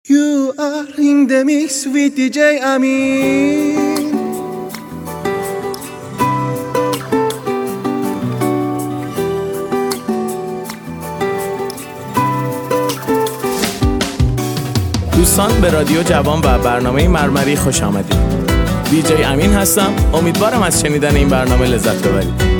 You are in the mix with DJ Amin. دوستان به رادیو جوان و برنامه مرمری خوش آمدید. دیجی امین هستم. امیدوارم از شنیدن این برنامه لذت ببرید.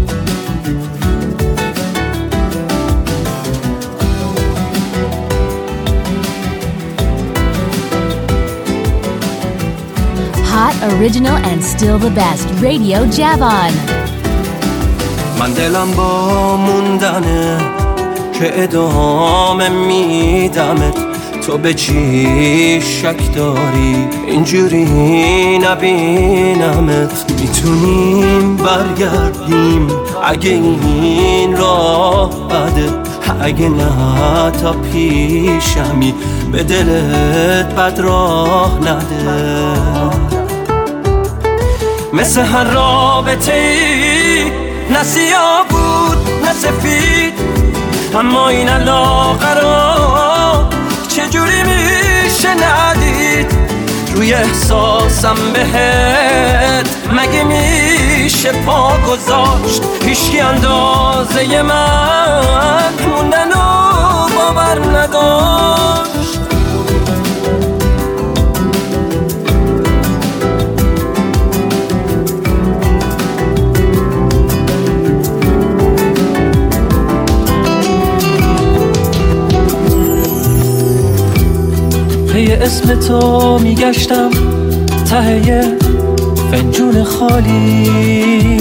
Hot, original and still the best. Radio Javan. من دلم با موندنه که ادامه میدمت، تو به چی شک داری اینجوری نبینمت؟ میتونیم برگردیم اگه این راه بده، اگه نه تا پیشمی به دلت بد راه نده. مثل هر رابطه ای نه سیاه بود نه سفید، اما این علاقه را چجوری میشه ندید؟ روی احساسم بهت مگه میشه پا گذاشت؟ هیچکی اندازه من موندن و باور نداشت. یه اسم تو میگشتم ته یه فنجون خالی،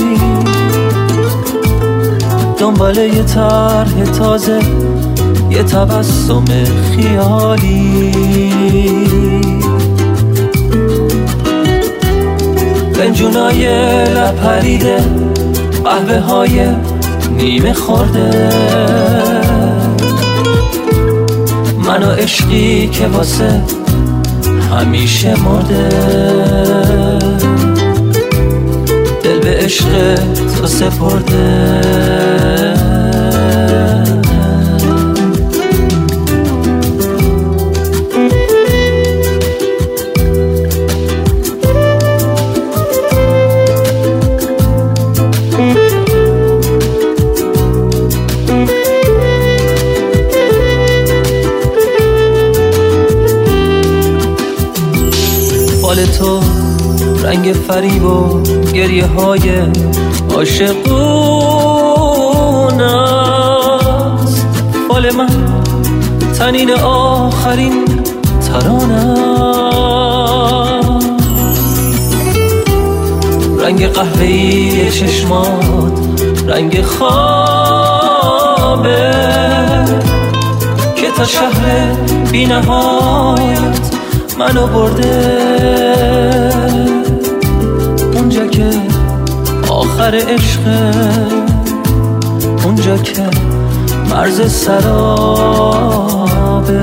دنبال یه طرح تازه یه تبسم خیالی. فنجونای لپریده، قهوه های نیمه خورده، من و عشقی که واسه همیشه مرده. دل به عشق تو سپرده. تو رنگ فریب و گریه های عاشقون است، فال من تنین آخرین ترانه. رنگ قهوه‌ای چشمات رنگ خوابه که تا شهر بی نهایت منو برده. اونجا که آخر عشقه، اونجا که مرز سرابه.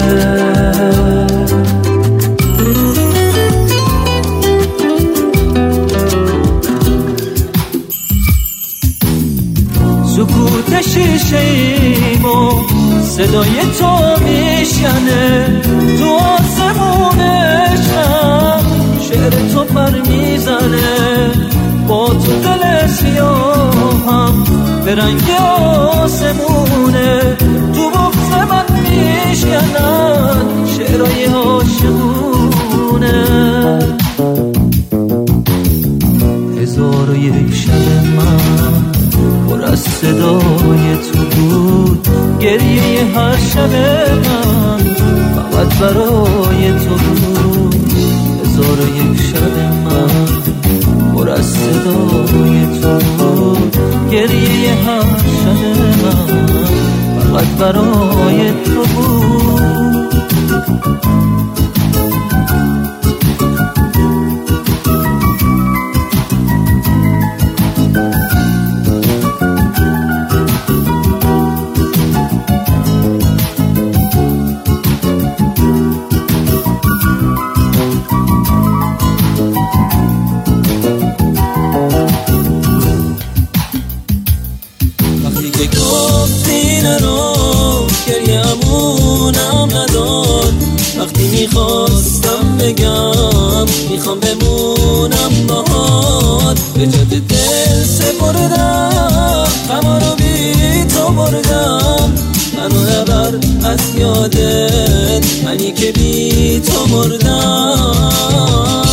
سکوت شیشه ایمو صدای تو میشنه، تو آسمون عشقم شعر تو پر میزنه. با تو دل سیاهم به رنگ آسمونه، تو بغض من میشکنن شعرهای عاشقونه. هزار و یک شب من پر از صدای تو بود، گریه هر شب من فقط برای تو بود. هزار و یک شب من پر از صدای تو بود، گریه هر شب من فقط برای تو بود. میخواستم بگم میخوام بمونم باهات، به جات دل سپردم، غما رو بی تو بردم، منو نبر از یادت، منی که بی تو مردم.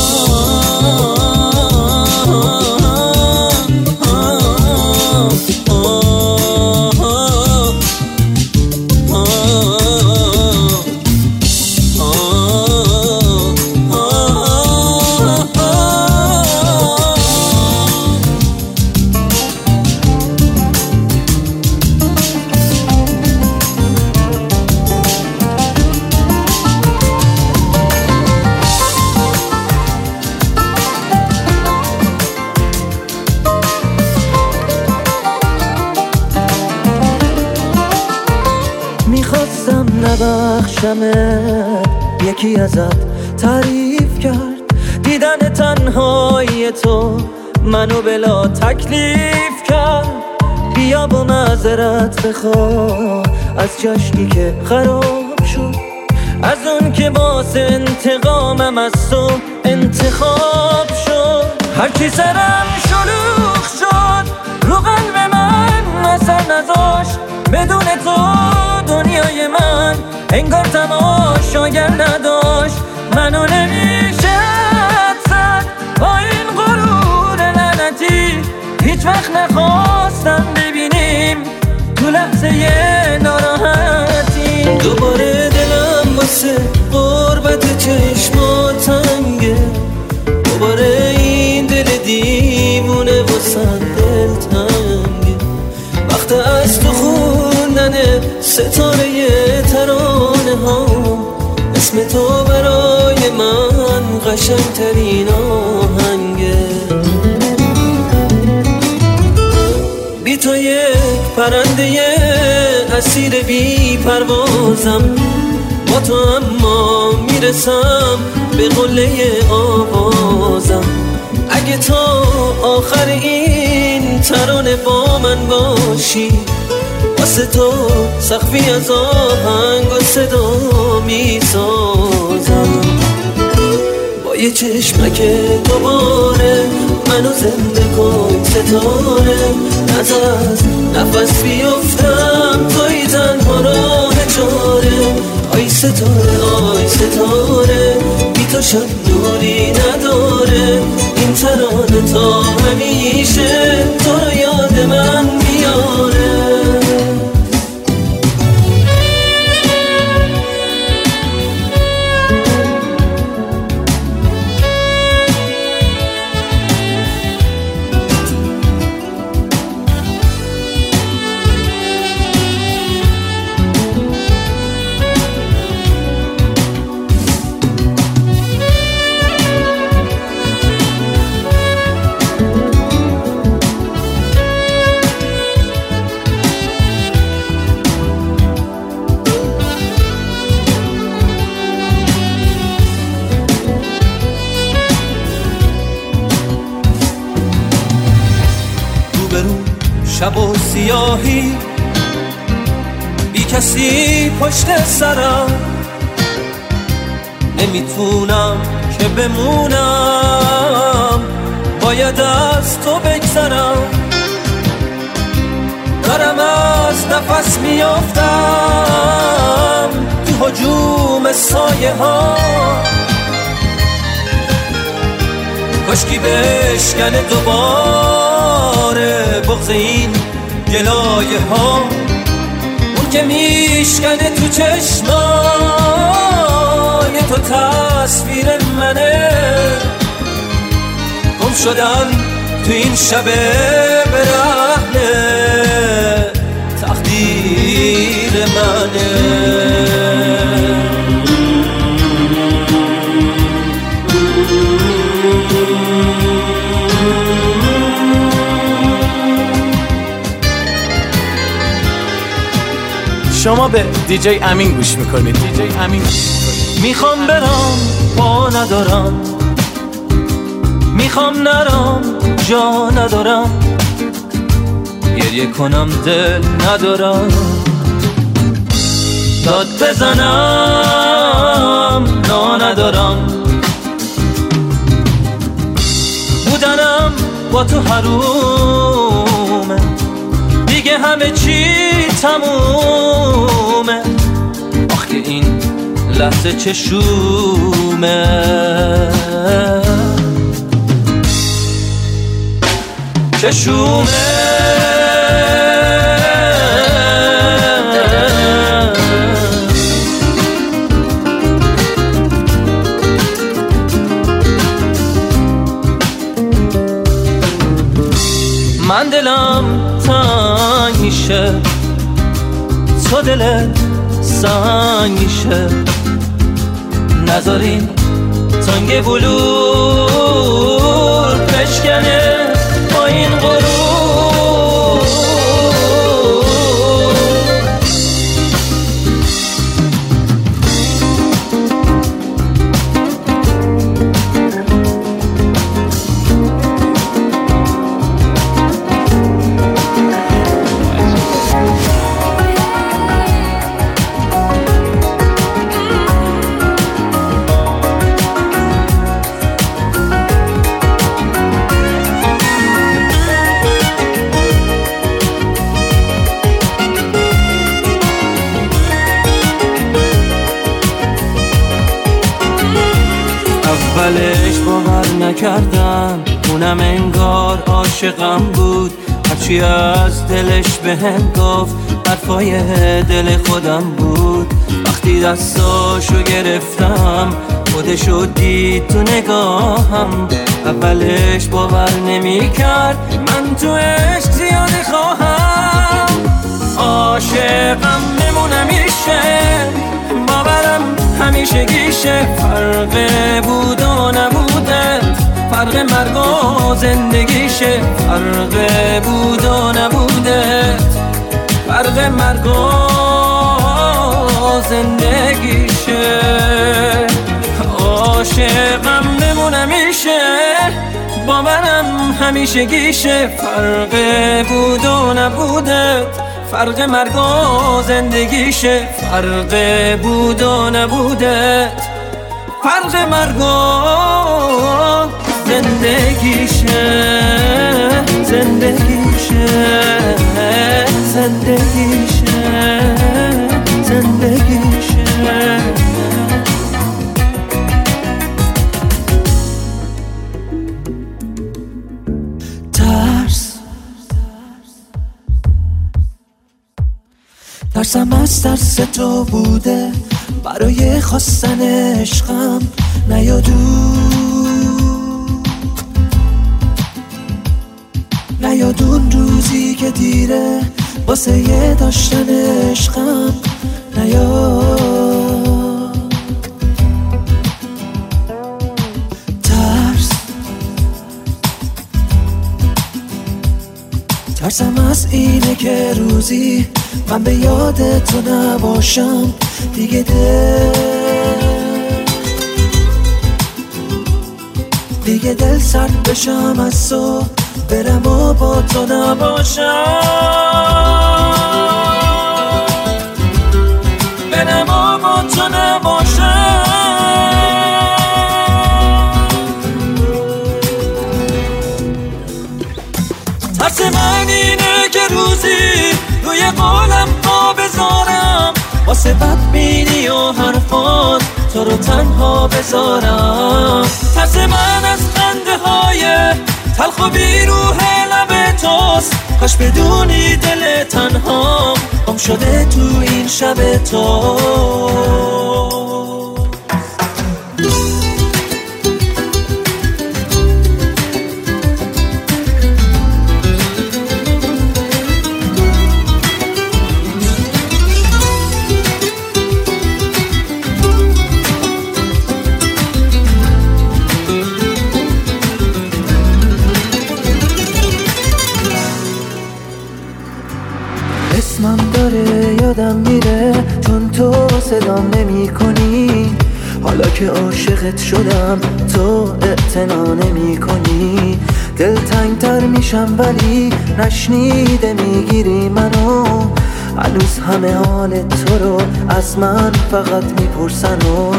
میخواستم نبخشمت، یکی ازت تعریف کرد، دیدن تنهای تو منو بلا تکلیف کرد. بیا با معذرت بخوا از جشنی که خراب شد، از اون که واسه انتقامم از تو انتخاب شد. هرچی سرم شلوغ شد رو قلب من اثر نذاشت، بدون تو دنیای من انگار تماشاگر نداشت. منو نمیشه زد با این غرور لعنتی، هیچ وقت نخواستم ببینیم تو لحظه ناراحتی. دوباره دلم واسه غربت چشمات تنگه، دوباره این دل دیوونه واسه دل تنگه. وقت از تو خوندن ستاره ترانه ها، اسم تو برای من قشنگترین آهنگه. بی تو یک پرنده اسیر بی پروازم، با تو اما میرسم به قله آوازم. اگه تو آخر این ترانه با من باشی، واسه تو سقفی از آهنگ و صدا میسازم. با یه چشمک دوباره منو زنده کن ستاره، نزد نفس بیفتم توی تنها راه چاره. آی ستاره آی ستاره، بی تو شب نوری نداره، این ترانه تا همیشه تو رو یاد من میاره. شب و سیاهی بی کسی پشت سرم، نمیتونم که بمونم، باید از تو بگذرم. دارم از نفس میافتم تو هجوم سایه ها، کاشکی بشکنه دوباره بغض این گلایه ها، اون که میشکنه تو چشمای تو تصویر منه. گم شدن تو این شب برهنه تقدیر منه. شما به دیجی امین گوش میکنید. دیجی امین میخوام برم پا ندارم، میخوام نرم جا ندارم، گریه کنم دل ندارم، داد بزنم ندارم نا ندارم. بودنم با تو حرومه، دیگه همه چی تمومه. آخ که این لحظه چشومه. چشومه من دلم تنگ میشه، تو دلت سنگ میشه. نذارین تنگ بلور بشکنه با این غرور. اولش باور نکردم، اونم انگار عاشقم بود. هرچی از دلش بهم گفت حرفای دل خودم بود. وقتی دستاشو گرفتم خودشو دید تو نگاهم. اولش باور نمیکرد من تو عشق زیاده خواهم. عاشقم بمونمیشه، باورم همیشه گیشه. فرق بود و نبوده، فرق مرگ و زندگیشه. فرق بود و نبوده، فرق مرگ و زندگیشه. عاشقم بمونمیشه، باورم همیشه گیشه. فرق بود و نبوده، فرق مرگ و زندگیشه. فرق بود و نبوده، فرق مرگ و زندگیشه. زندگیشه زندگیشه زندگیشه. ترسم از ترس تو بوده، برای خواستن عشقم نیاد اون روزی که دیره واسه یه داشتن عشقم. نیاد ترسم از اینه که روزی من به یاد تو نباشم دیگه. دیگه دل سرد بشم از تو، برم و با تو نباشم. برم و با تو نباشم. ترس من اینه که روزی روی قولم پا بذارم، واسه بدبینی و حرفات تو رو تنها بذارم. ترس من از خنده های تلخ و بیروح لب توست، کاش بدونی دل تنها گم شده تو این شب تو. اسمم داره یادم میره چون تو صدام نمی کنی. حالا که عاشقت شدم تو اعتنا نمی کنی. دل تنگتر میشم ولی نشنیده میگیری منو. هنوز همه حال تو رو از من فقط میپرسن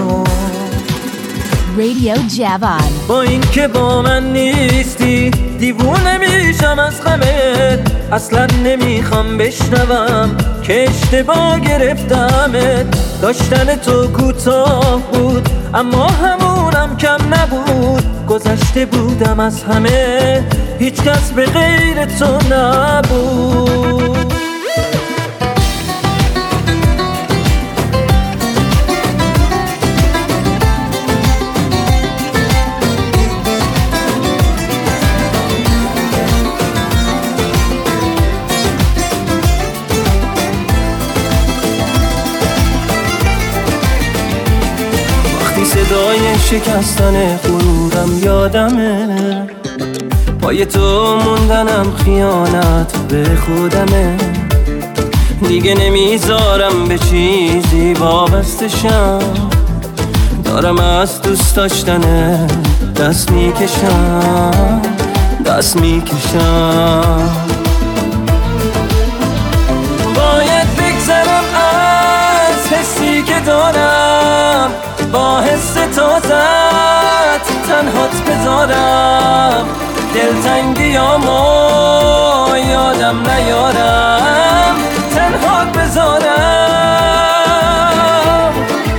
Radio Javon. با این که با من نیستی دیوونه میشم از غمت، اصلا نمیخوام بشنوم که اشتباه گرفتمت. داشتن تو کوتاه بود اما همونم کم نبود، گذشته بودم از همه هیچ کس به غیر تو نبود. صدای شکستن غرورم یادمه، پای تو موندنم خیانت به خودمه. دیگه نمیذارم به چیزی وابسته شم، دارم از دوست داشتن دست میکشم. باید بگذرم از حسی که دارم، با حس تازت تنهات بذارم. دلتنگیامو یادم نیارم، تنهات بذارم.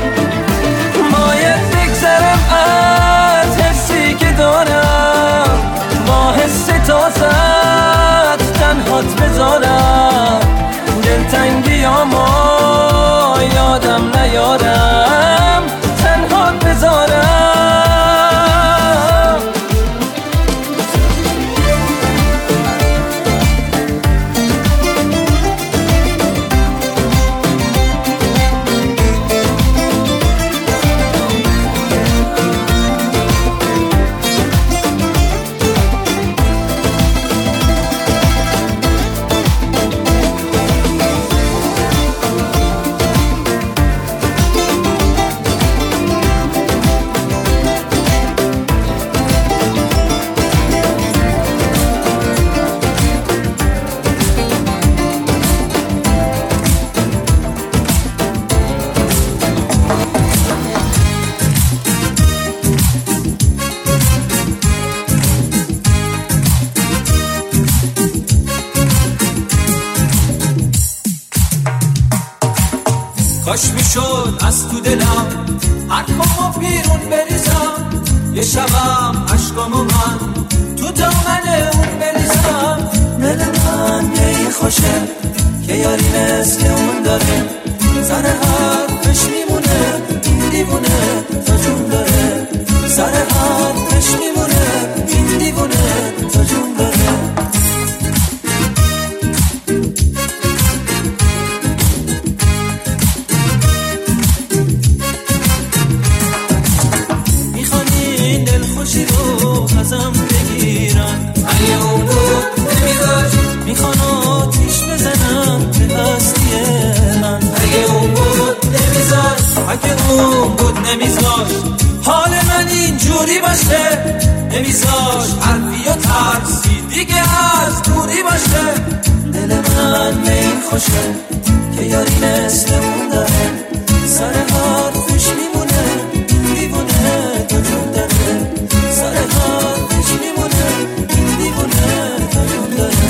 باید بگذرم از حسی که دارم، با حس تازت تنهات بذارم. دلتنگیامو یادم نیارم، تنهات بذارم. کاش میشد از تو دلم حرفامو بیرون بریزم، یه شبم عشقامو من تو دامن اون بریزم. دل من یه خوشه که یاری مثل اون داره، سر حرفش میمونه این دیوونه تا جون داره. سر حرفش میمونه این دیوونه تا جون داره. خوشی رو ازم بگیرن، اگه اون بود نمیذاش. میخوان آتیش بزنم به هستی من، اگه اون بود نمیذاش. اگه اون بود نمیذاش حال من اینجوری باشه، نمیذاش حرفی و ترسی دیگه از دوری باشه. دل من به این خوشه که یاری مثل اون داره، سر حرفش میمونه دیوونه تا جون داره. سر حرفش میمونه دیوونه تا جون داره.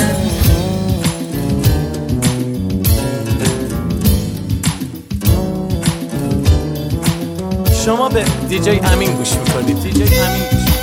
شما به دیجی امین گوش میکنید. دیجی امین گوش میکنید.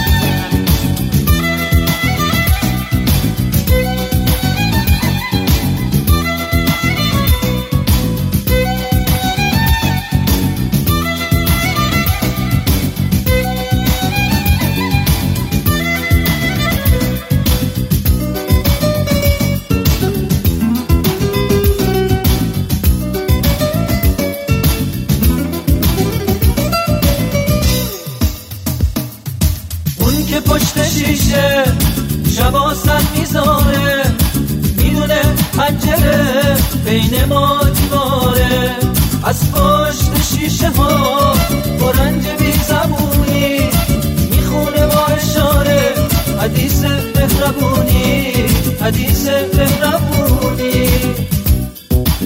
پشت شیشه شباسن میذاره، میدونه پنجره بین ما دیواره. از پشت شیشه ها برنج بی زبونی میخونه با اشاره حدیث مهربونی، حدیث مهربونی.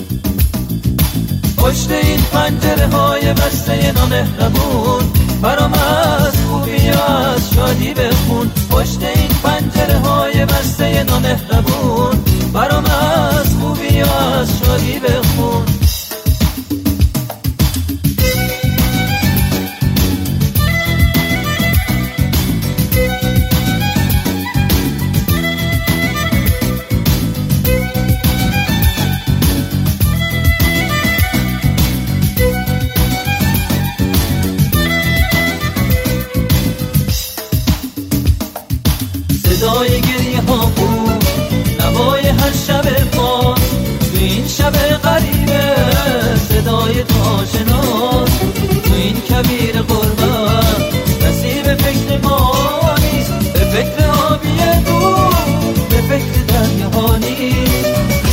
بسته نامهربون برام از خوبی از شادی بخون پشت این پنجره های بسته نامهربون برام از خوبی از شادی بخون صدای گریه ها بود نوای هر شب ما تو این شب غریبه صدای تو آشناس تو این کبیر غربت کسی به فکر ما نیست به فکر آبی دور به فکر دریاها نیست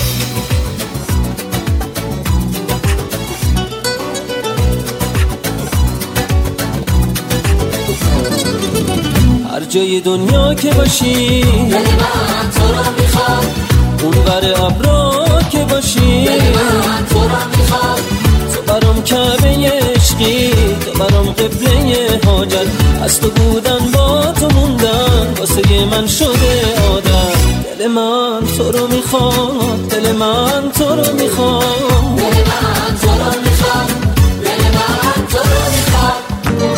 هر جای دنیا که باشی دل من تو رو میخواد اون ور ابرا که باشی دل من تو رو میخواد تو برام کعبه عشقی تو برام قبله حاجت از تو بودن با تو موندن واسه من شده عادت دل من تو رو میخواد دل من تو رو میخواد دل من تو رو میخواد دل من تو رو میخواد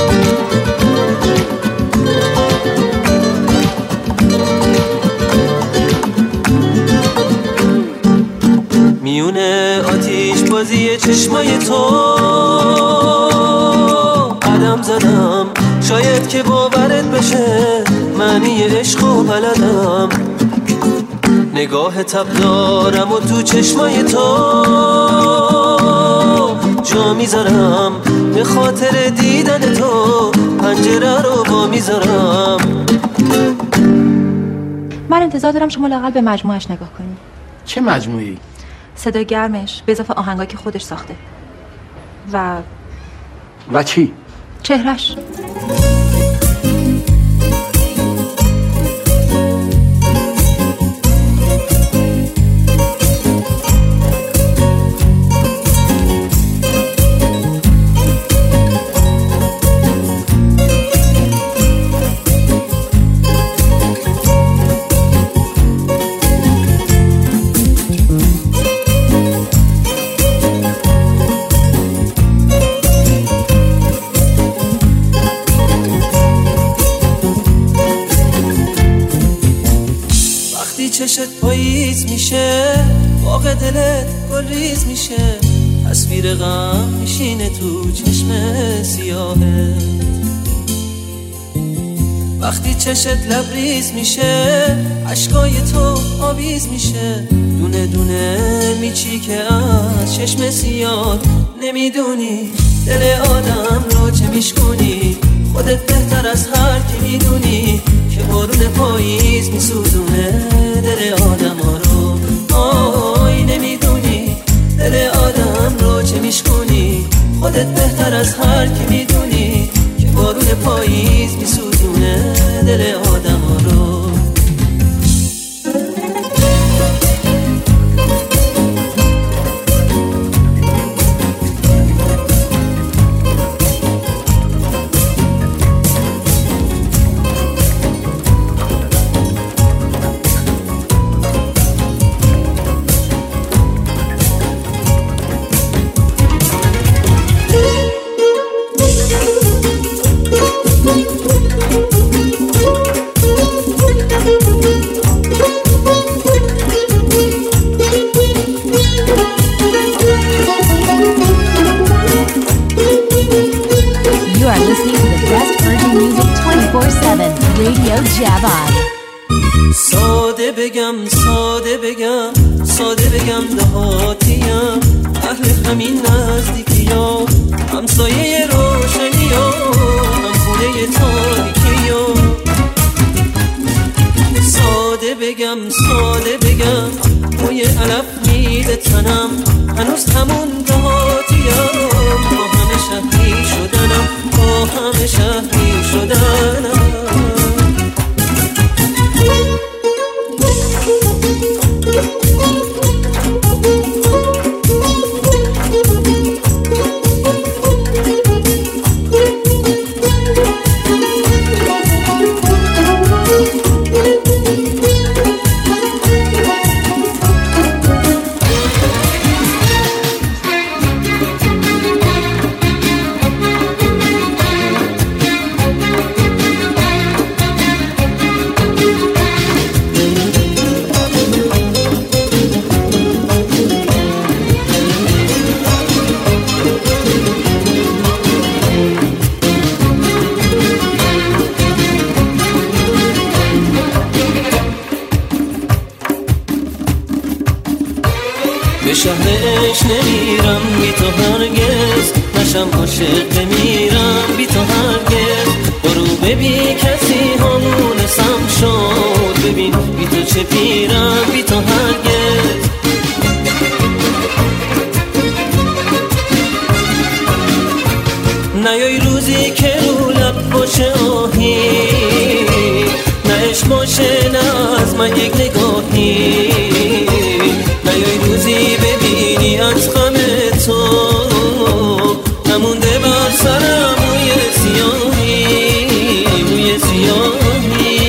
میونه آتیش بازی چشمای تو قدم زدم شاید که باورت بشه معنی عشق و بلدم نگاه تب دارم و تو چشمای تو جا میذارم به خاطر دیدن تو پنجره رو با میذارم من انتظار دارم شما لااقل به مجموعش نگاه کنی. چه مجموعی؟ صدای گرمش به اضافه آهنگایی که خودش ساخته و چی؟ چهرش. چشت پاییز میشه باغ دلت گل ریز میشه تصویر غم میشینه تو چشم سیاهه وقتی چشت لبریز میشه اشکای تو آویز میشه دونه دونه میچیکه از چشم سیاه نمیدونی دل آدم رو چه میشکنی خودت بهتر از هر کی میدونی که بارون پاییز میسوزونه دل آدم ها رو آی نمیدونی دل آدم رو چه میشکنی خودت بهتر از هر کی میدونی که بارون پاییز میسوزونه دل آدم ها رو ساده بگم دهاتیم اهل همین نزدیکی ها همسایه روشنی ها هم خونه تاریکی ها ساده بگم موی علف میده تنم هنوز همون دهاتیم با همه شهری شدنم شهرش نمیرم بی تو هرگز، نشم عاشق بمیرم بی تو هرگز. برو ببین کسی همونسم شد، ببین بی تو چه پیرم بی تو هرگز. نیای روزی که رو لب باشه آهی، نه عشق باشه نه از من یک نگاهی. نیای روزی ببینی از غم تو نمونده بر سرم موی سیاهی، موی سیاهی.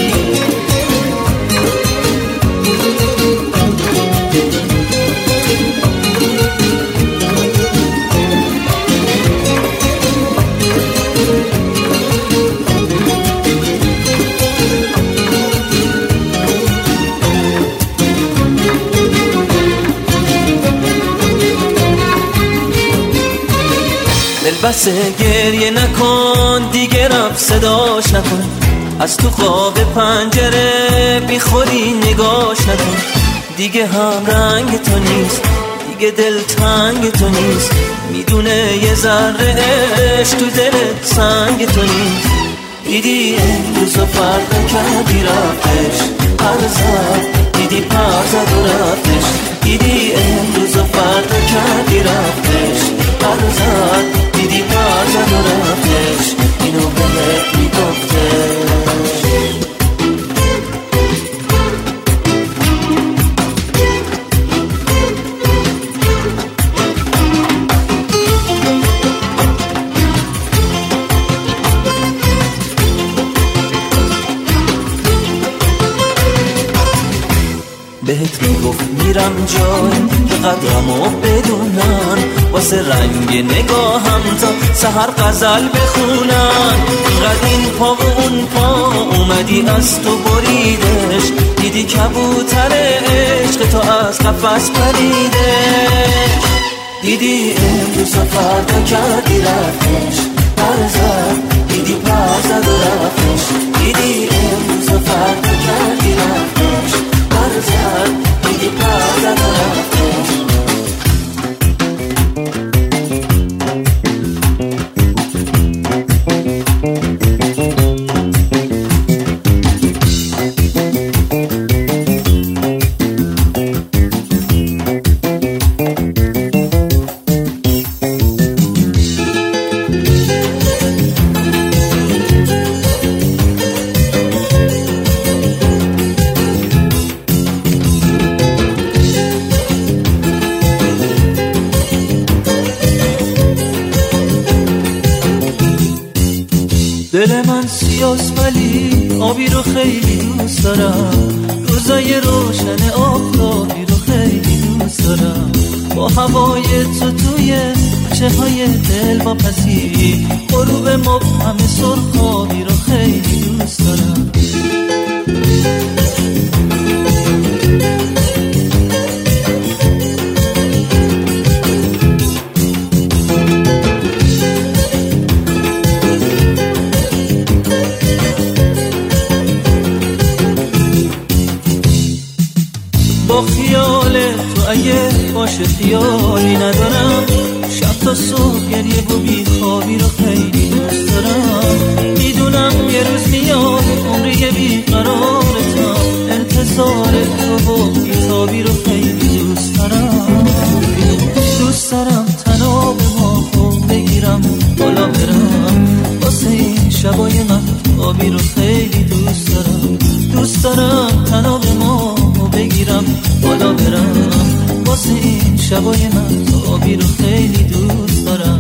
بس گریه نکن دیگه، رفت صداش نکن. از تو خواب پنجره بی خودی نگاش نکن. دیگه هم رنگ تو نیست، دیگه دل تنگ تو نیست. میدونه یه ذره عشق تو دلت سنگ تو نیست. دیدی امروز و فردا کردی رفتش، پرزد دیدی پرزد و رفتش. دیدی امروز و فردا کردی رفتش، پرزد دیدی پرزد و رفتش. اینو بهت میگفتش. بهت میگفت میرم جای که قدرمو بدونن، واسه رنگ نگاهم تا سحر غزل بخونن. اینقدر این پا و اون پا اومدی از تو بریدش، دیدی کبوتر عشق تو از قفس پریدش. دیدی امروز و فردا کردی رفتش، پرزد دیدی پرزد و رفتش. دیدی امروز و فردا کردی رفتش، پرزد دیدی پرزد و رفتش. دل من سیاس ولی آبی رو خیلی دوست دارم، روزای روشن آفتابی رو خیلی دوست دارم. با هوای تو توی چه‌های دل با پسی، غروب مبهم سرخابی رو خیلی دوست دارم. با خیال تو اگه باشه خیالی ندارم، شب تا صبح گریه و بیخوابی رو خیلی دوست دارم. میدونم یه روز میاد عمری بیقرارتم، انتظار تو و بیتابی رو خیلی دوست دارم. دوست دارم تناب ماهو بگیرم بالا برم، واسه این شبای مهتابی رو خیلی دوست دارم. دوست دارم تناب ماهو بگیرم بالا برم، واسه این شبای مهتابی رو خیلی دوست دارم.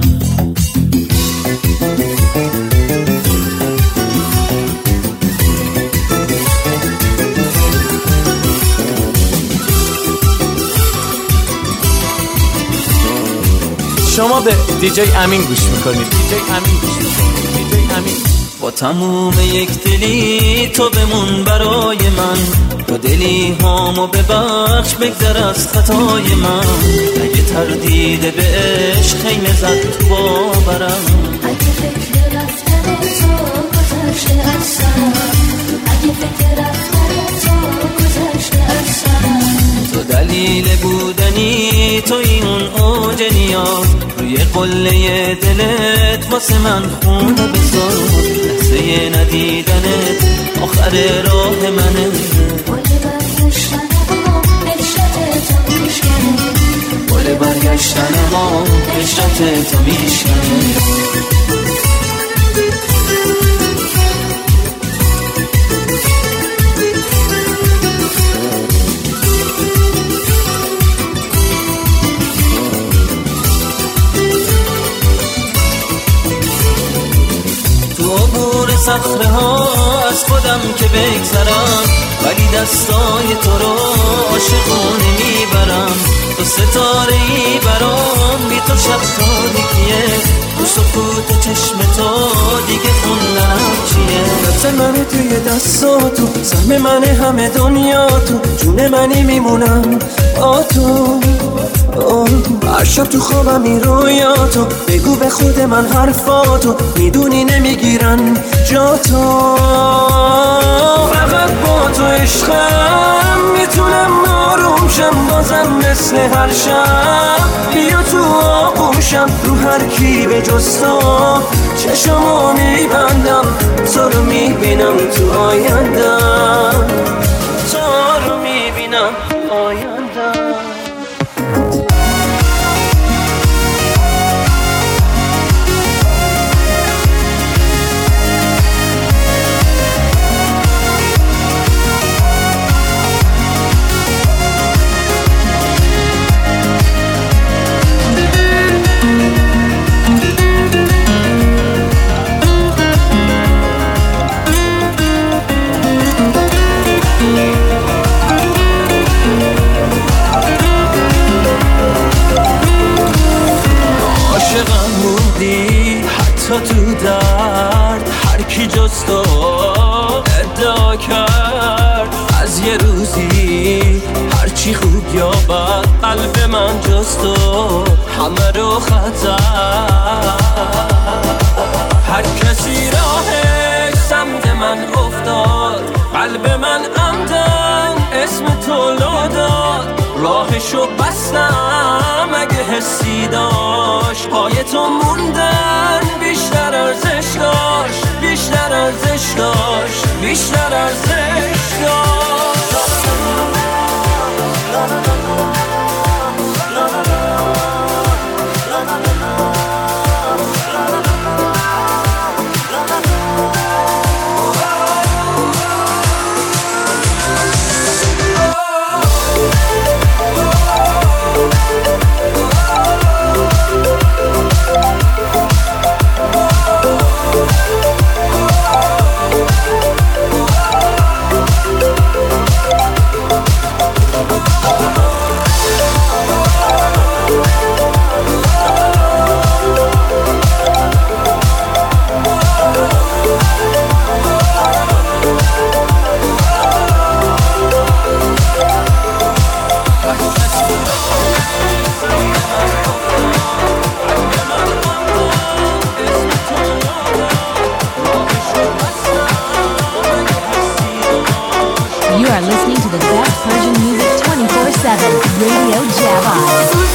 شما به دیجی امین گوش میکنید. دیجی امین گوش میکنید. دیجی امین. با تموم یک دلی تو بمون برای من، با دلی هامو ببخش بگذر از خطای من. اگه تردید به عشق خیمه زد تو باورم، اگه فکر رفتن تو گذشته از سرم، اگه فکر رفتن تو گذشته از سرم. تو دلیل بودنی اوج نیاز روی قله دلت واسه من خونه بذار لحظه ندیدنت آخر راه منه بال برگشتن ما عشرت تو میشکنه صخره ها از خودم که بگذرم ولی دستای تو رو عاشقانه میبرم تو ستاره ای برام بی تو شب تاریکیه تو سکوت چشم تو دیگه خوندنم چیه دست منه توی دستاتو سهم منه همه دنیا تو جون منی میمونم با تو هر شب تو خوابم این رویاتو بگو به خود من حرفاتو میدونی نمیگیرن جا تو فقط با تو عشقم میتونم آروم شم بازم مثل هر شب بیا تو آغوشم رو هر کی به جز تو چشمو میبندم تو رو میبینم تو آیندم تو رو میبینم آیندم تو درد هر کی جز تو ادعا کرد از یه روزی هرچی خوب یا بد قلب من جز تو همه رو خطر هر کسی راهش سمت من افتاد قلب من عمدن اسم تو لو داد راهشو بستم اگه حسی داشت پای تو موندن بیشتر ارزش داشت بیشتر ارزش داشت بیشتر ارزش داشت You are listening to the best Persian music 24/7, Radio Java.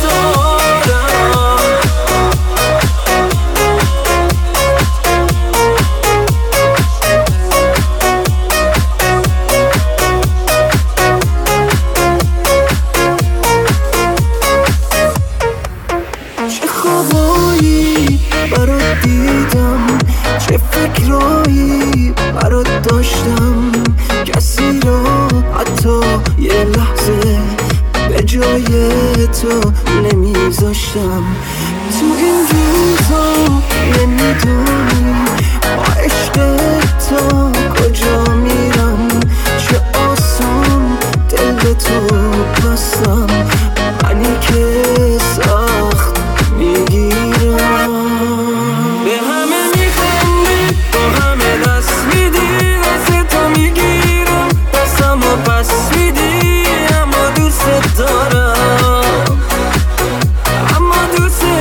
تو نمیذاشتم تو این روزا نمیدونی با عشق تو کجا میرم چه آسان دل تو بستم منی که سخت میگیرم به همه میخندی با همه دست میدی دست تو میگیرم دستم و پس میدی اما دوست دارم اما دوست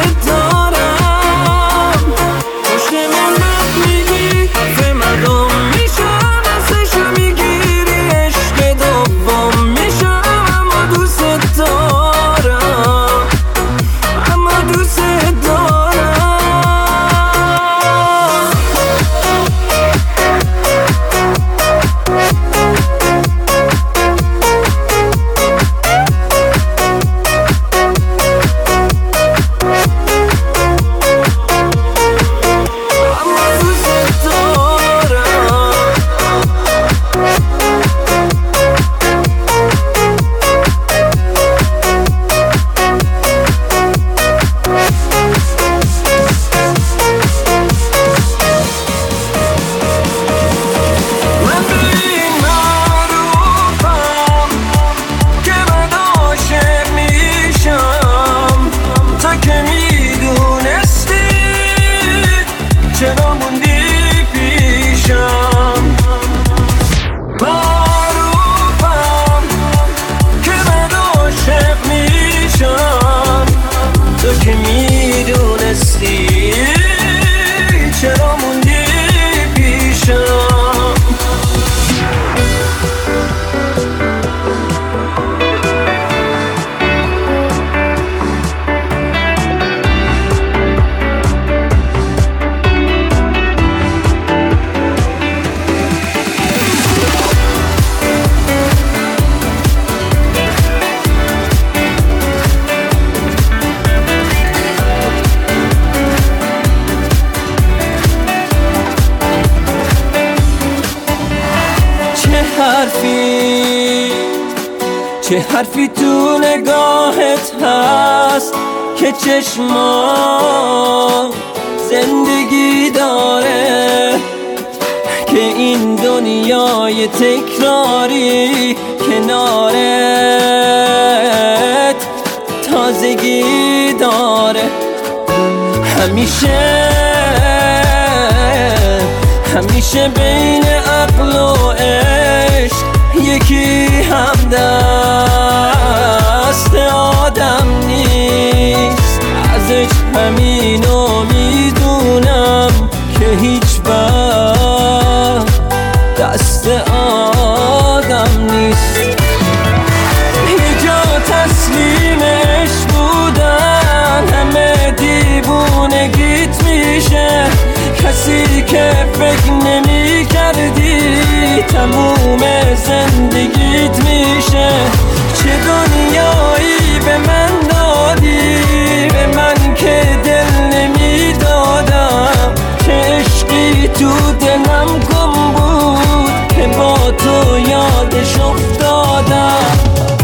حرفی تو نگاهت هست که چشما زندگی داره، که این دنیای تکراری کنارت تازگی داره. همیشه بین عقل و عشق یکی هم دست آدم نیست. ازش همینو میدونم که هیچ وقت دست آدم نیست. یه جا تسلیمش بودن همه دیوونگیت میشه، کسی که فکر نمی کردی تموم زندگیت میشه. چه دنیایی به من دادی، به من که دل نمی دادم، چه عشقی تو دلم گم بود که با تو یادش افتادم.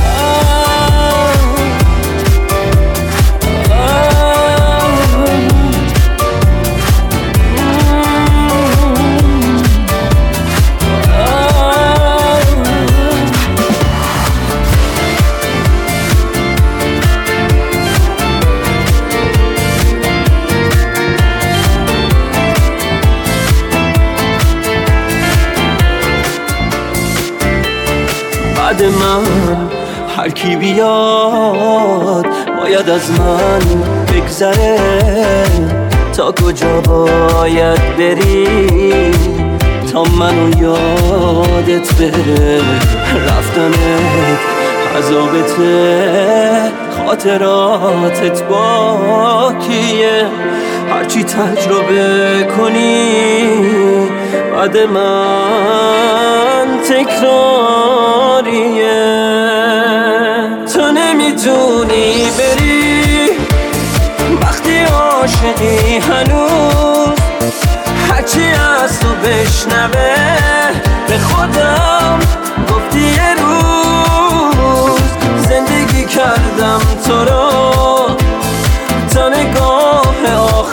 بعد من هر کی بیاد باید از من بگذره، تا کجا باید بری تا منو یادت بره. رفتنت عذابته، خاطراتت باکیه، هرچی تجربه کنی بعد من تکراریه. تو نمیتونی بری وقتی عاشقی هنوز، هرچی از تو بشنوه به خودم گفتی یه روز زندگی کردم تو رو تا نگاه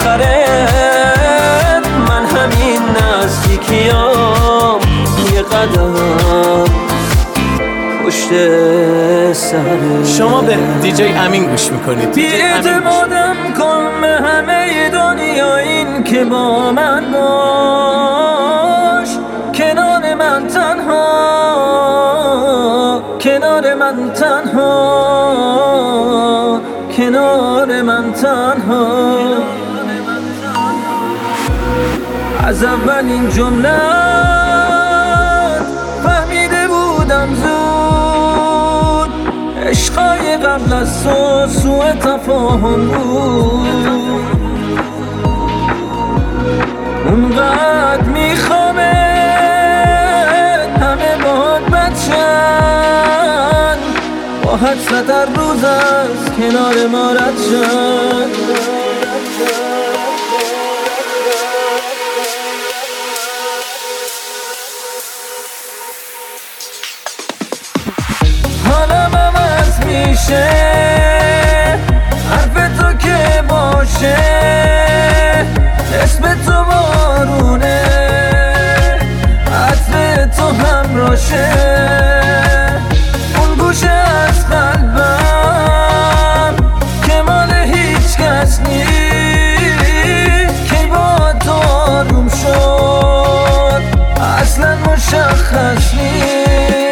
آخرت. من همین نزدیکیام یه قدم پشت سرت. شما به دیجی امین گوش میکنید. بی‌اعتمادم کن به همه دنیا، این که با من باش، کنار من تنها، کنار من تنها، کنار من تنها. از اولین جمله فهمیده بودم زود، عشقای قبل از تو سوء تفاهم بود. اونقدر میخوامه همه باهات بچن، با حسرت هر روز از کنار ما رد شد. حالم عوض میشه، حرف تو که باشه، اسم تو بارونه، عطر تو همراشه. اون گوشه از قلبم که مال هیچ کس نیست، که با تو آروم شد اصلا مشخص نیست.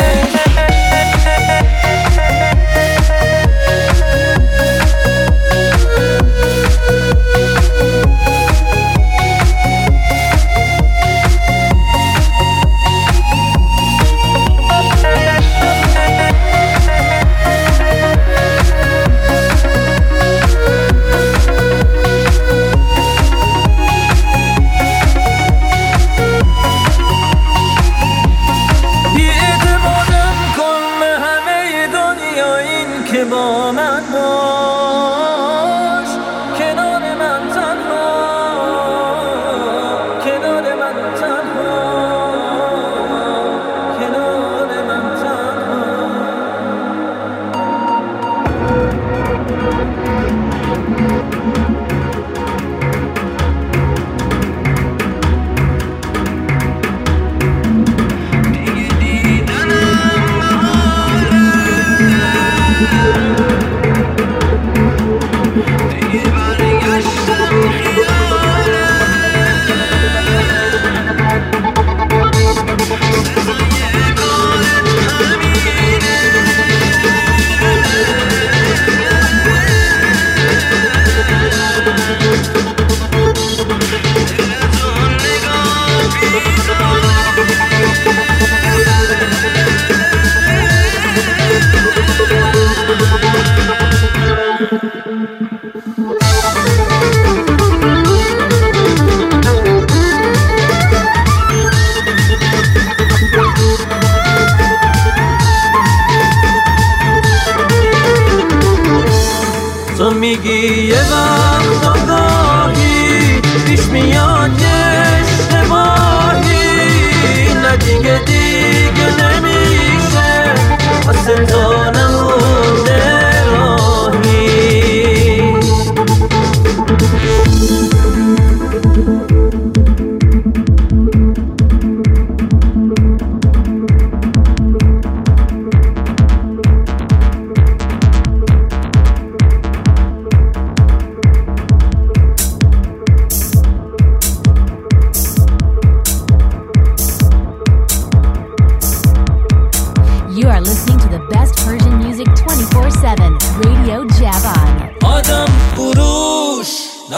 که با من باش، کنار من تنها، کنار من تنها، کنار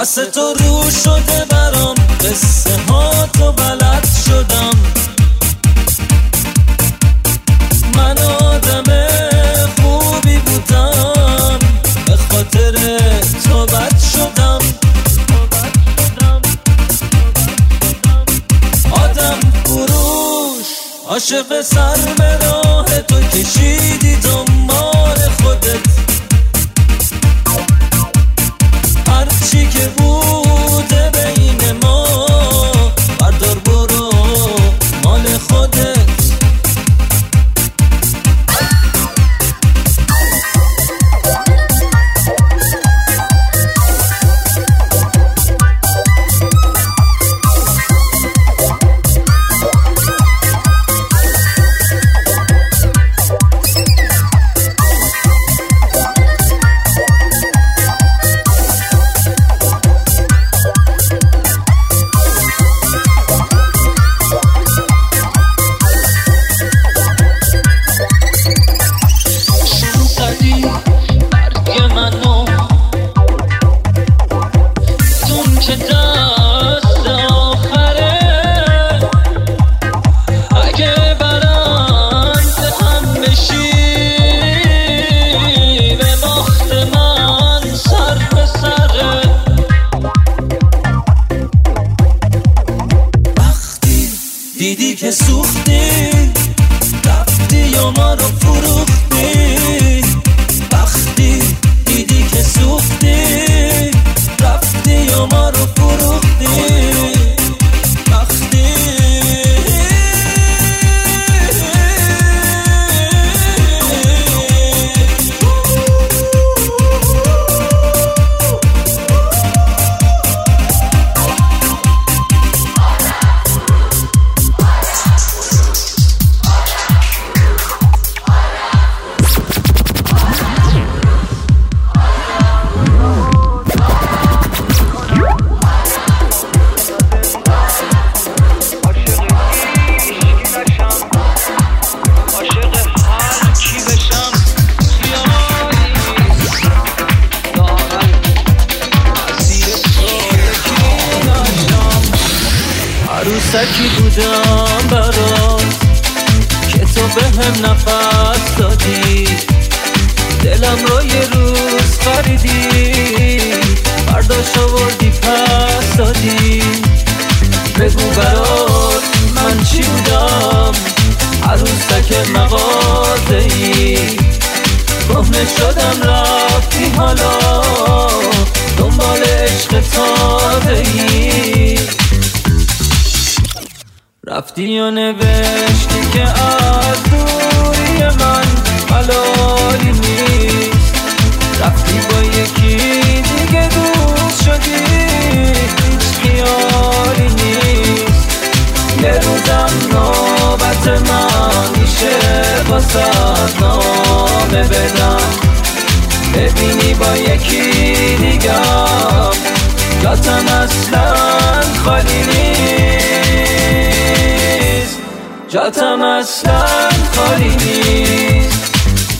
دست تو رو شده برام، قصه ها تو بلد شدم. من آدم خوبی بودم، به خاطر تو بد شدم. آدم فروش عاشق سر به راه تو کشیدی دنبال خودت. هرچی که بوده بین ما بردار برو مال خودت. دیدی که سوختی رفتی یا ما رو فروختی. وقتی دیدی که سوختی رفتی یا ما رو فروختی. وقتی عروسکی بودم برات که تو به هم نفس دادی. دلم رو یه روز خریدی، برداشت آوردی پس دادی. بگو برات من چی بودم، عروسک مغازه‌ای. کهنه شدم رفتی حالا دنبال عشق تازه‌ای. رفتی و نوشتی که از دوری من بلایی نیست. رفتی با یکی دیگه دوست شدی، هیچ خیالی نیست. یه روزم نوبت من میشه واسه نامه بدم. ببینی با یکی دیگم جاتم اصلا خالی نیست. جاتم اصلا خالی نیست.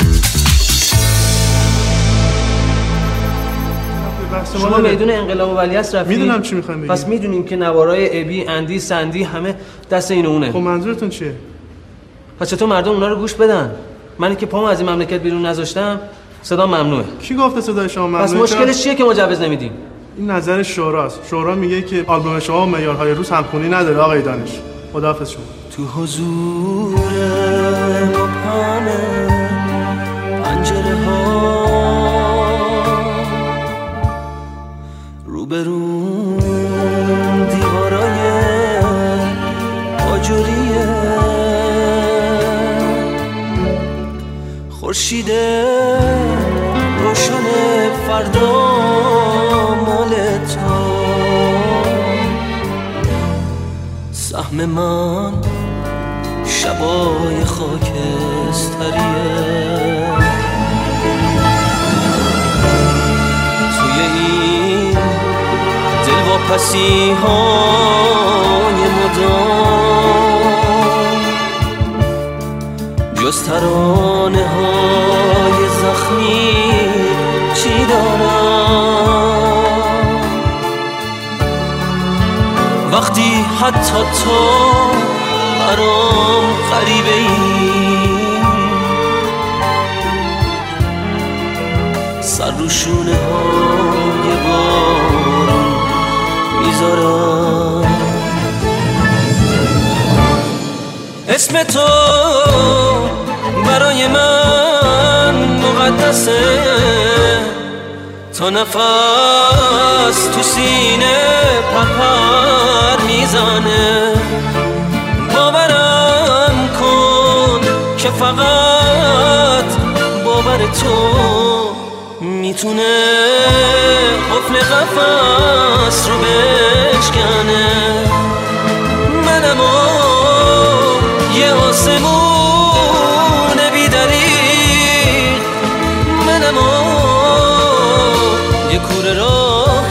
شما میدون انقلاب ولیعصر رفتید؟ میدونم چی میخوایم بگید. پس میدونیم که نوارای ابی، اندی، سندی همه دست این اونه. خب منظورتون چیه؟ پس چطور مردم اونا رو گوش بدن؟ من که پامو از این مملکت بیرون نذاشتم صدا ممنوعه. کی گفته صدای شما ممنوعه؟ پس مشکلش چیه که مجوز نمیدین؟ این نظر شوراست. شورا میگه که آلبوم شما با معیارهای روز همخونی نداره آقای دانش. خداحافظ شما. تو حضور مبهم پنجره ها روبرون دیوارای آجوریه. خورشید روشن فردا مال تو. سهم من شبای خاکستریه. توی این دلواپسی های مدام جز ترانه های زخمی چی دارم؟ حتی تو برام غریبه ای، سر رو شونه های بارون میذارم. اسم تو برای من مقدسه، تا نفس تو سینه پرپر میزنه. باورم کن که فقط باور تو میتونه قفل قفس رو بشکنه. منم یه آسمون بی‌دریغ، منم یه کوره راه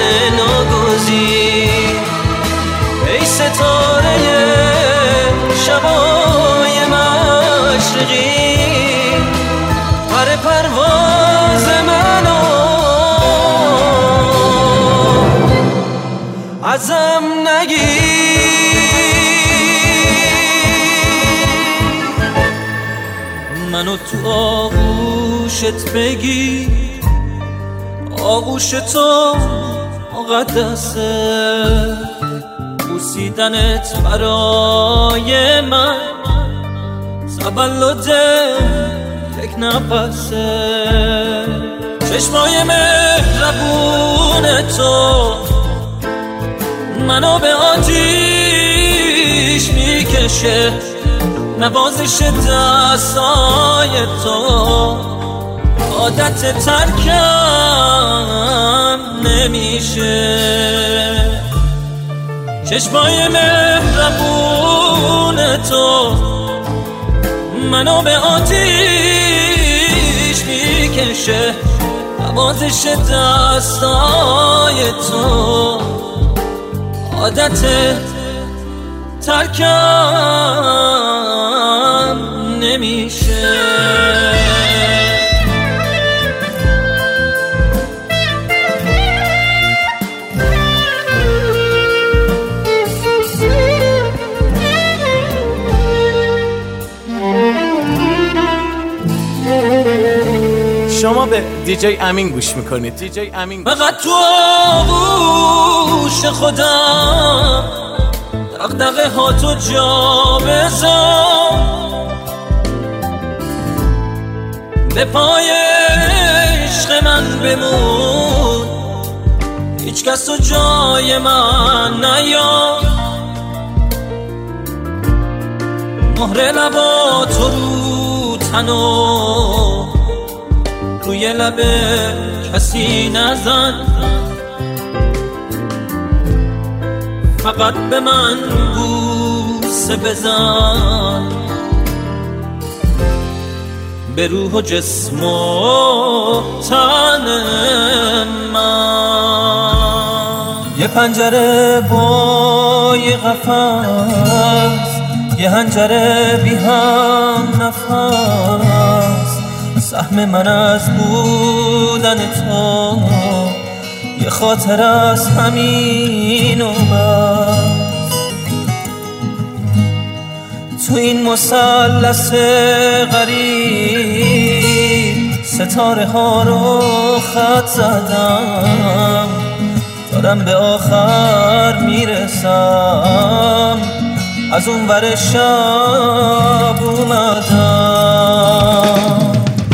ناگزیر. ای ستاره شبای مشرقی، پر پرواز منو ازم نگیر. منو تو آغوشت بگیر، آغوش تو مقدسه. بوسیدنت برای من تولد یک نفسه. چشمای مهربون تو منو به آتیش میکشه. نوازش دستای تو عادت ترکم نمیشه. چشمای مهربون تو منو به آتیش میکشه. نوازش دستای تو عادت ترکم نمیشه. شما به دیجی امین گوش میکنید. دیجی امین فقط تو آغوش خودم دغدغه ها تو جا بذار. به پای عشق من بمون، هیچ کس تو جای من نیار. مهر لبا تو رو تنو روی لب کسی نزن. فقط به من بوسه بزن، به روح و جسم و تن من. یه پنجره با یه قفس، یه هنجره بی هم نفس. سهم من از بودن تو یه خاطر از همین و بس. تو این مثلث غریب ستاره ها رو خط زدم. دارم به آخر میرسم، از اون ور شب اومدم.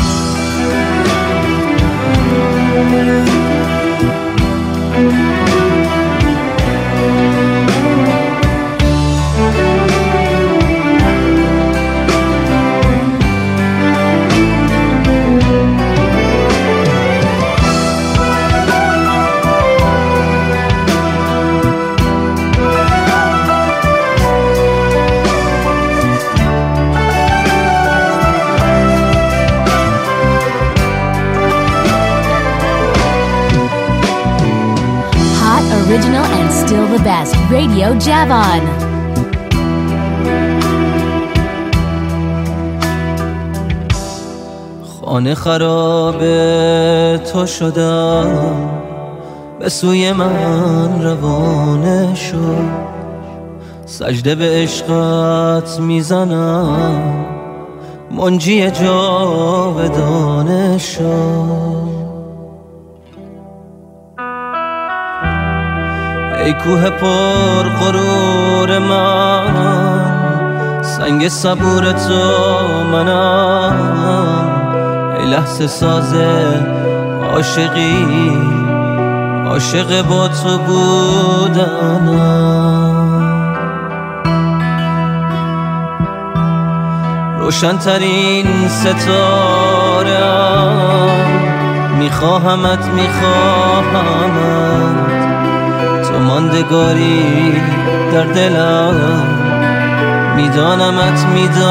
Original and still the best. Radio Javon. خانه خرابه تو شدم، به سوی من روانه شد. سجده به عشقت میزنم منجی جاودانه شو. ای کوه پر غرور من سنگ صبور تو منم. ای لحظه ساز عاشقی عاشق با تو بودنم. روشن‌ترین ستاره‌ام میخواهمت تو ماندگاری در دلم میدانمت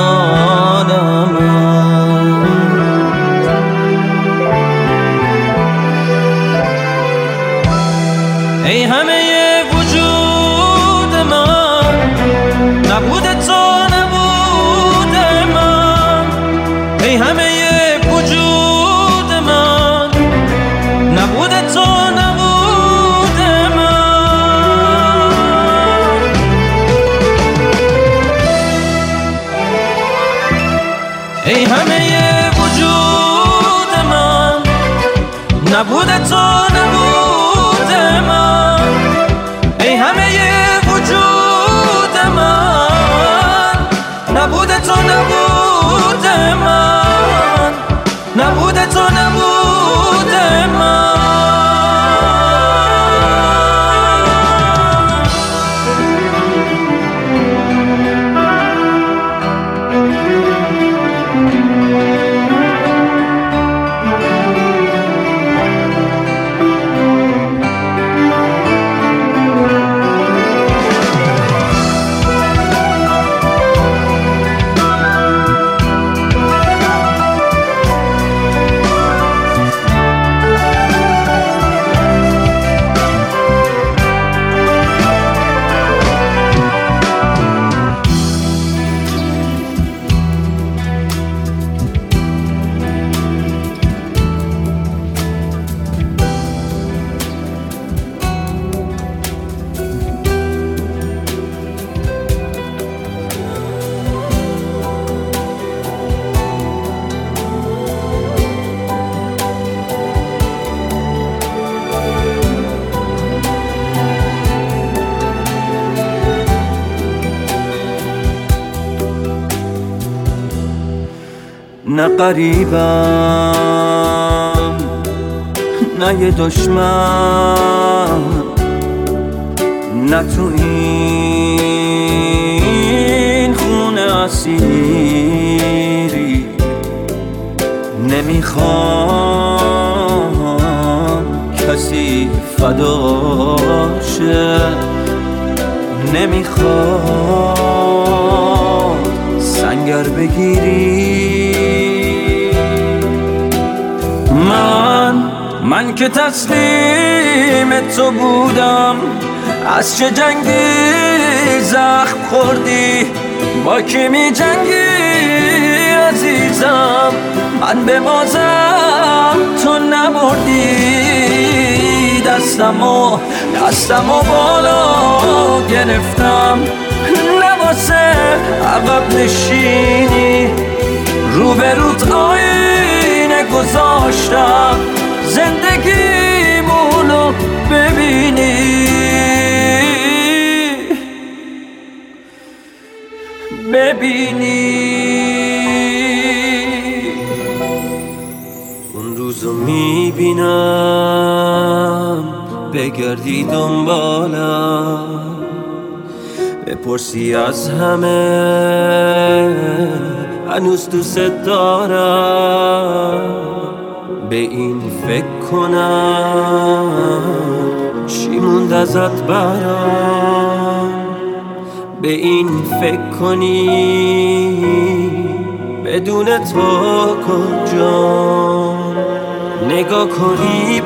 ای همه وجود من نبود تو نبود من. ای همه وجود من نبود تو نبود من. ای همه وجود من نبود تو نبود من. ای همه وجود من نبود تو نبود من. نبود تو نبود من. نه قریبم نه یه دشمن نه تو این خونه اسیری. نمیخوام کسی فداشه نمیخوام سنگر بگیری. من که تسلیم تو بودم از چه جنگی زخم خوردی با کی می جنگی عزیزم. من به بازم تو نبردی دستمو بالا گرفتم نواسه عقب نشینی روبروت آینه گذاشتم زندگیمونو ببینی اون روزو میبینم بگردی دنبالم بپرسی از همه هنوز دوست دارم. به این فکر کنم چی موند ازت برام. به این فکر کنی بدون تو کجا. نگاه کنی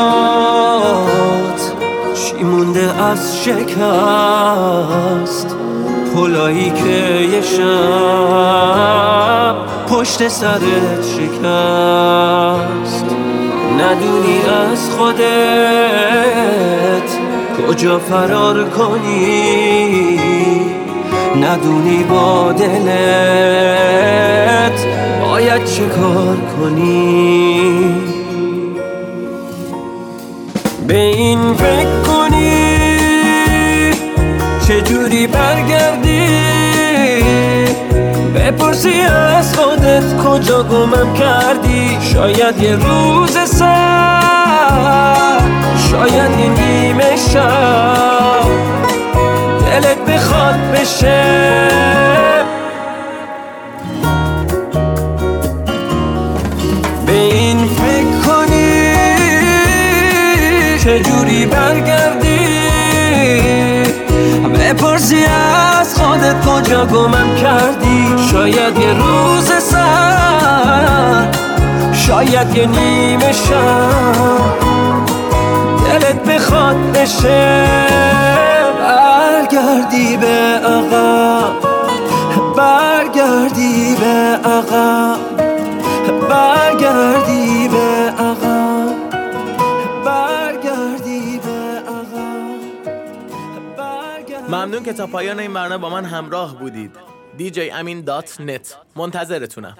برات چی مونده از شکست. پلایی که یه شب پشت سرت شکست. ندونی از خودت کجا فرار کنی. ندونی با دلت باید چه کار کنی. به این فکر کنی چجوری برگردی، بپرسی از خودت کجا گمم کردی. شاید یه روز سر، شاید یه نیمه شب دلت بخواد بشه. به این فکر کنی چجوری برگردی، بپرسی از خودت کجا گمم کردی. شاید یه روز سر، شاید یه نیمه شب دلت بخواد بشه. برگردی به عقب، برگردی به عقب، برگردی به عقب، برگردی به عقب. ممنون که تا پایان این برنامه با من همراه بودید. djamin.net منتظرتونم.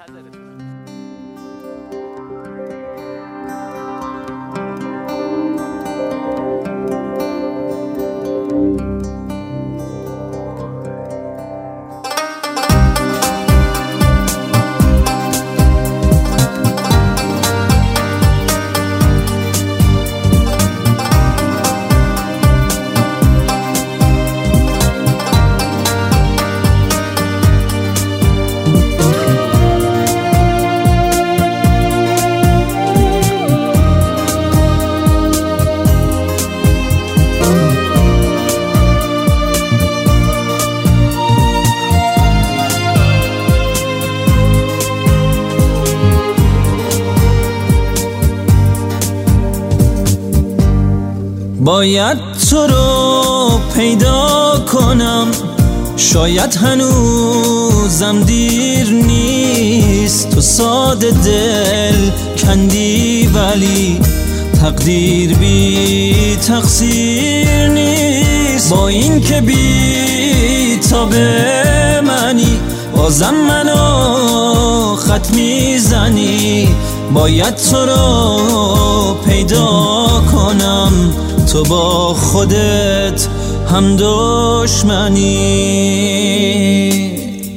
باید تو رو پیدا کنم، شاید هنوزم دیر نیست. تو ساده دل کندی ولی تقدیر بی تقصیر نیست. با این که بی تا به منی بازم منو خط میزنی. باید تو رو پیدا کنم، تو با خودت هم دشمنی.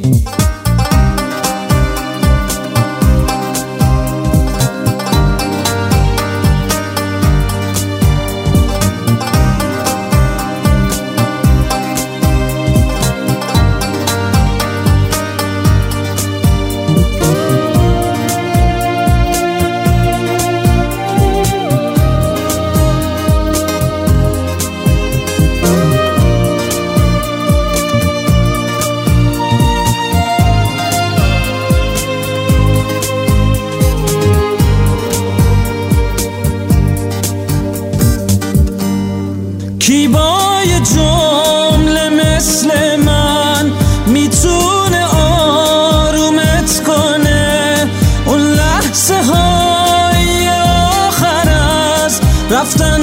کی با یه جمله مثل من میتونه آرومت کنه؟ اون لحظه های آخر از رفتن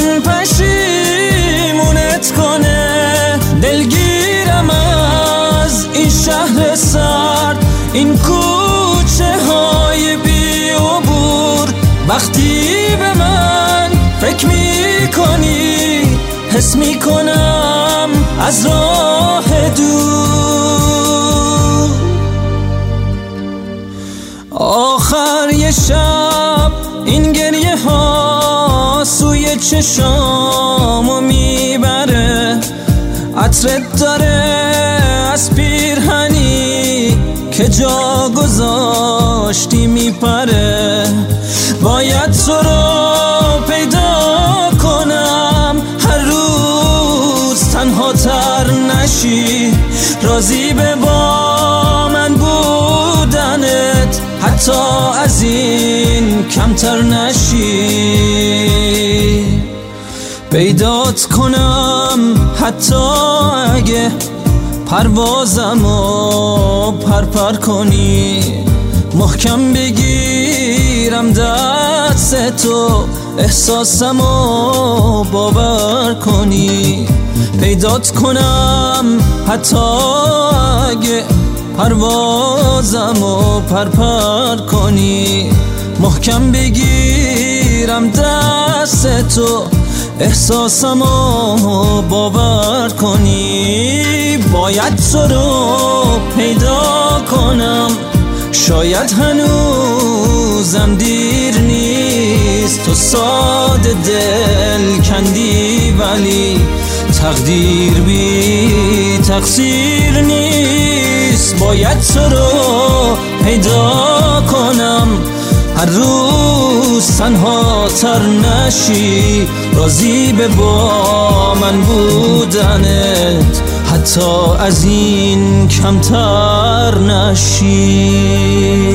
پشیمونت کنه. دلگیرم از این شهر سرد، این کوچه های بی عبور. وقتی به من فکر میکنی حس میکنم از راه دور. آخر یه شب این گریه ها سوی چشامو میبره. عطرت داره از پیرهنی که جا گذاشتی میپره. باید تو رو پیدا کنم، هر روز تنها تر نشی. راضی به با من بودنت، حتی از این کمتر نشی. پیدات کنم حتی اگه پروازمو پرپر کنی. محکم بگیرم دست تو، احساسمو باور کنی. پیدات کنم حتی اگه پروازمو پرپر کنی، محکم بگیرم دست تو احساسمو باور کنی. باید تو رو پیدا کنم، شاید هنوزم دیر نیست. تو ساده دل کندی ولی تقدیر بی تقصیر نیست. باید تو رو پیدا کنم، هر روز تنها تر نشی، راضی به با من بودنت حتی از این کمتر نشی.